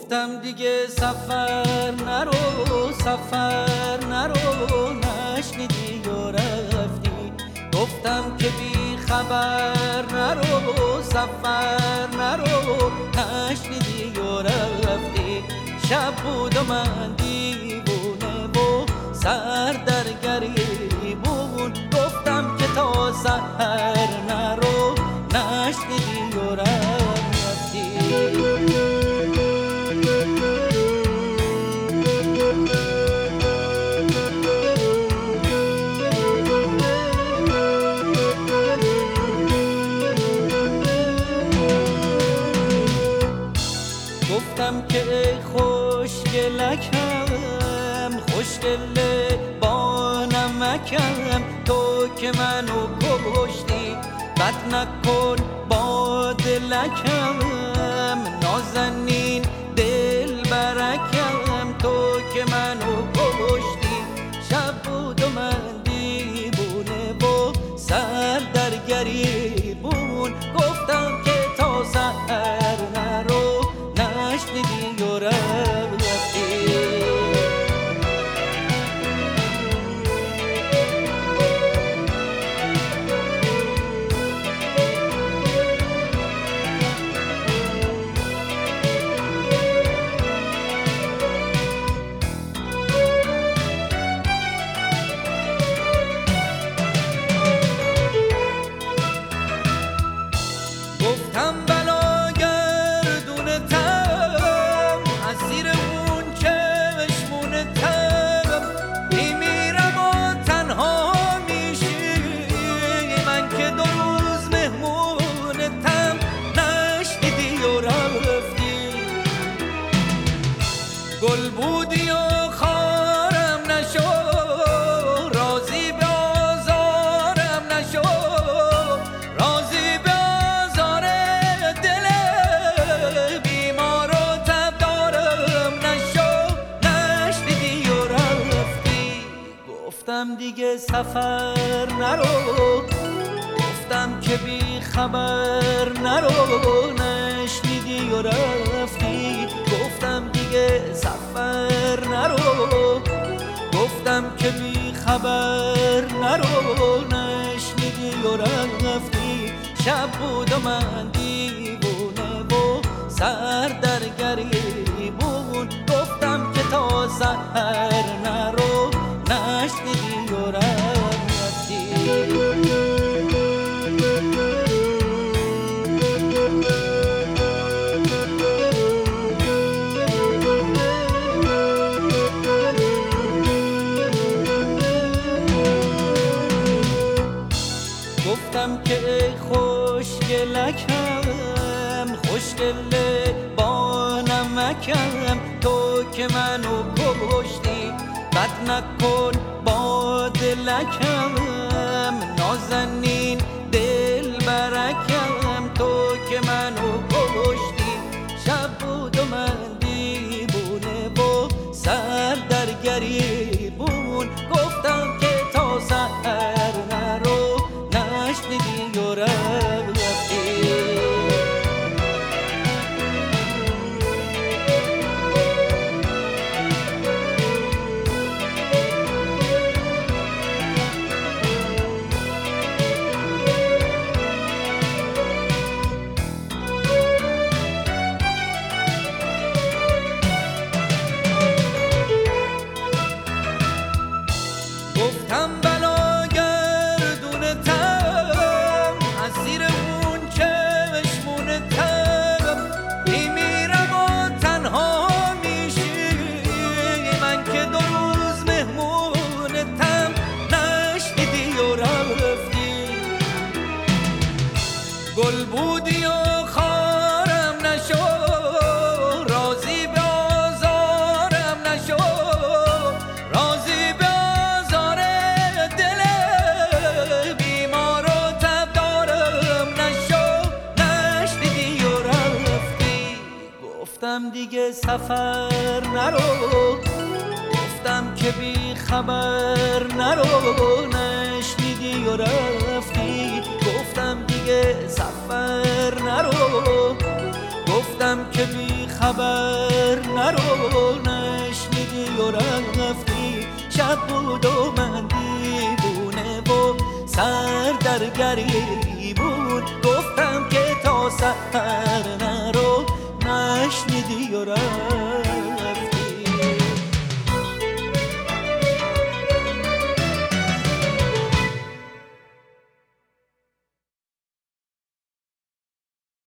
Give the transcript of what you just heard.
گفتم دیگه سفر نرو، سفر نرو، نشنیدی و رفتی. گفتم که بی خبر نرو، سفر نرو، نشنیدی و رفتی. شب بود و من دیوونه و سر در گریبون. گفتم که تا سحر نرو، نشنیدی و رفتی. گفتم که ای خوشگلکم، خوشگل با نمکم، تو که منو کشتی بد نکن با دلکم. نازنین دل برکم، تو که منو کشتی. شب بود و من دیوونه و سر در گریبون. گفتم که تا سحر نرو، نشنیدی و رفتی. گفتم بلا گردونتم، اسیر اون چشمونتم. میمیرم و تنها میشی، من که 2 روز مهمونتم. نشنیدی و رفتی. گل بودی و خارم نشو، راضی به آزارم نشو، راضی به آزار دل بیمار و تبدارم نشو. نشنیدی و رفتی. گفتم دیگه سفر نرو، گفتم که بی خبر نرو، نشنیدی و رفتی. گفتم دیگه سفر نرو، گفتم که بی خبر نرو، نشنیدی و رفتی. شب بود و من دیوونه و سر در گریبون. گفتم که تا سحر نرو، نشنیدی و رفتی. گفتم که ای خوشگلکم، خوشگل با نمکم، تو که منو کشتی بد نکن با دلکم. نازنین دل برکم، تو که منو کشتی. شب بود و من دیوونه و سر در گریبون. گفتم که تا سحر نرو، نشنیدی و رفتی. گفتم بلا گردونتم، اسیر اون چشمونتم. میمیرم و تنها میشی، من که 2 روز مهمونتم. نشنیدی و رفتی. گل بودی و خارم نشو، راضی به آزارم نشو، راضی به آزار دل بیمار و تبدارم نشو. نشنیدی و رفتی. گفتم دیگه سفر نرو، گفتم که بی خبر نرو، نشنیدی و رفتی. گفتم دیگه سفر نرو، گفتم که بی خبر شب بود و من دیوونه و سر در گریبون گفتم که تا سحر نرو نشنیدی و رفتی.